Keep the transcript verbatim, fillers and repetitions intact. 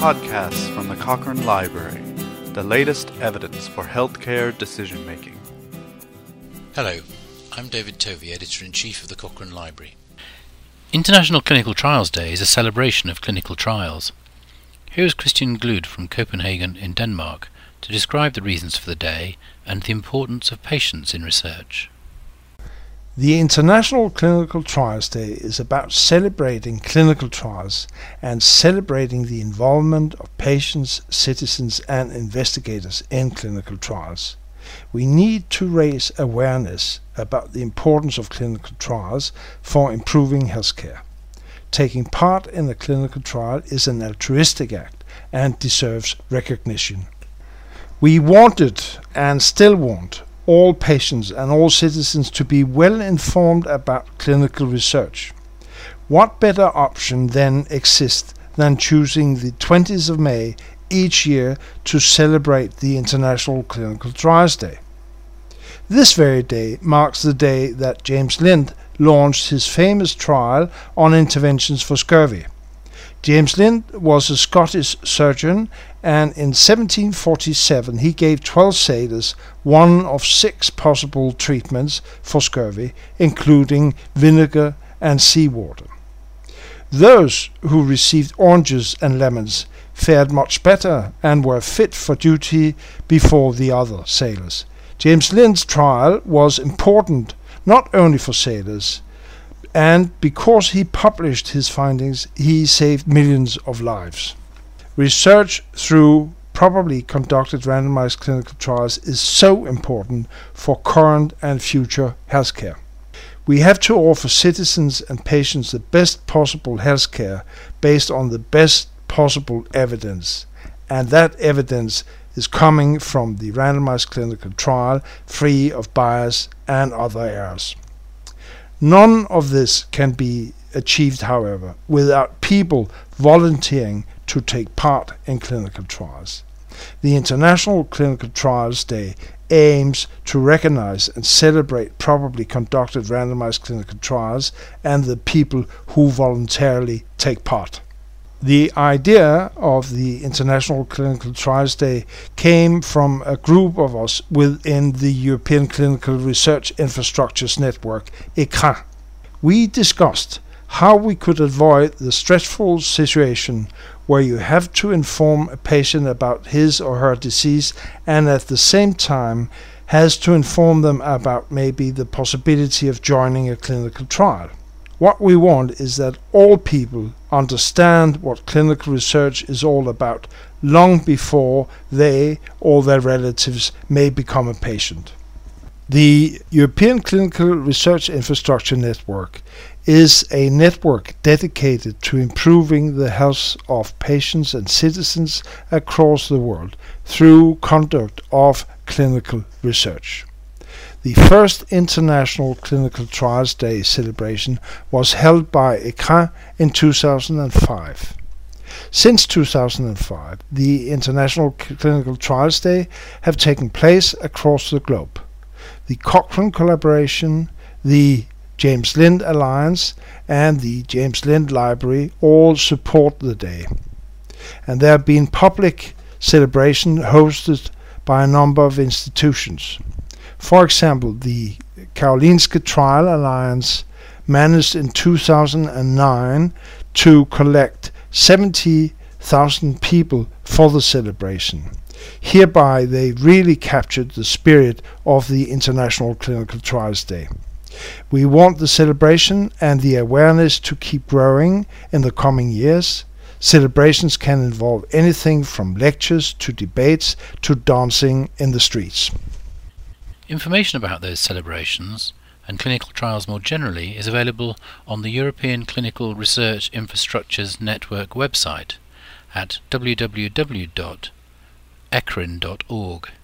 podcasts from the Cochrane Library, the latest evidence for healthcare decision-making. Hello, I'm David Tovey, Editor-in-Chief of the Cochrane Library. International Clinical Trials Day is a celebration of clinical trials. Here is Christian Glud from Copenhagen in Denmark to describe the reasons for the day and the importance of patients in research. The International Clinical Trials Day is about celebrating clinical trials and celebrating the involvement of patients, citizens and investigators in clinical trials. We need to raise awareness about the importance of clinical trials for improving healthcare. Taking part in a clinical trial is an altruistic act and deserves recognition. We wanted and still want all patients and all citizens to be well informed about clinical research. What better option then exists than choosing the twentieth of May each year to celebrate the International Clinical Trials Day? This very day marks the day that James Lind launched his famous trial on interventions for scurvy. James Lind was a Scottish surgeon, and in seventeen forty-seven he gave twelve sailors one of six possible treatments for scurvy, including vinegar and seawater. Those who received oranges and lemons fared much better and were fit for duty before the other sailors. James Lind's trial was important not only for sailors, and because he published his findings, he saved millions of lives. Research through properly conducted randomized clinical trials is so important for current and future healthcare. We have to offer citizens and patients the best possible healthcare based on the best possible evidence, and that evidence is coming from the randomized clinical trial, free of bias and other errors. None of this can be achieved, however, without people volunteering to take part in clinical trials. The International Clinical Trials Day aims to recognize and celebrate properly conducted randomized clinical trials and the people who voluntarily take part. The idea of the International Clinical Trials Day came from a group of us within the European Clinical Research Infrastructures Network, ECRIN. We discussed how we could avoid the stressful situation where you have to inform a patient about his or her disease and at the same time has to inform them about maybe the possibility of joining a clinical trial. What we want is that all people understand what clinical research is all about long before they or their relatives may become a patient. The European Clinical Research Infrastructure Network is a network dedicated to improving the health of patients and citizens across the world through conduct of clinical research. The first International Clinical Trials Day celebration was held by ECRIN in two thousand five. Since two thousand five, the International Clinical Trials Day have taken place across the globe. The Cochrane Collaboration, the James Lind Alliance and the James Lind Library all support the day. And there have been public celebrations hosted by a number of institutions. For example, the Karolinska Trial Alliance managed in two thousand nine to collect seventy thousand people for the celebration. Hereby they really captured the spirit of the International Clinical Trials Day. We want the celebration and the awareness to keep growing in the coming years. Celebrations can involve anything from lectures to debates to dancing in the streets. Information about those celebrations and clinical trials more generally is available on the European Clinical Research Infrastructures Network website at w w w dot ecrin dot org.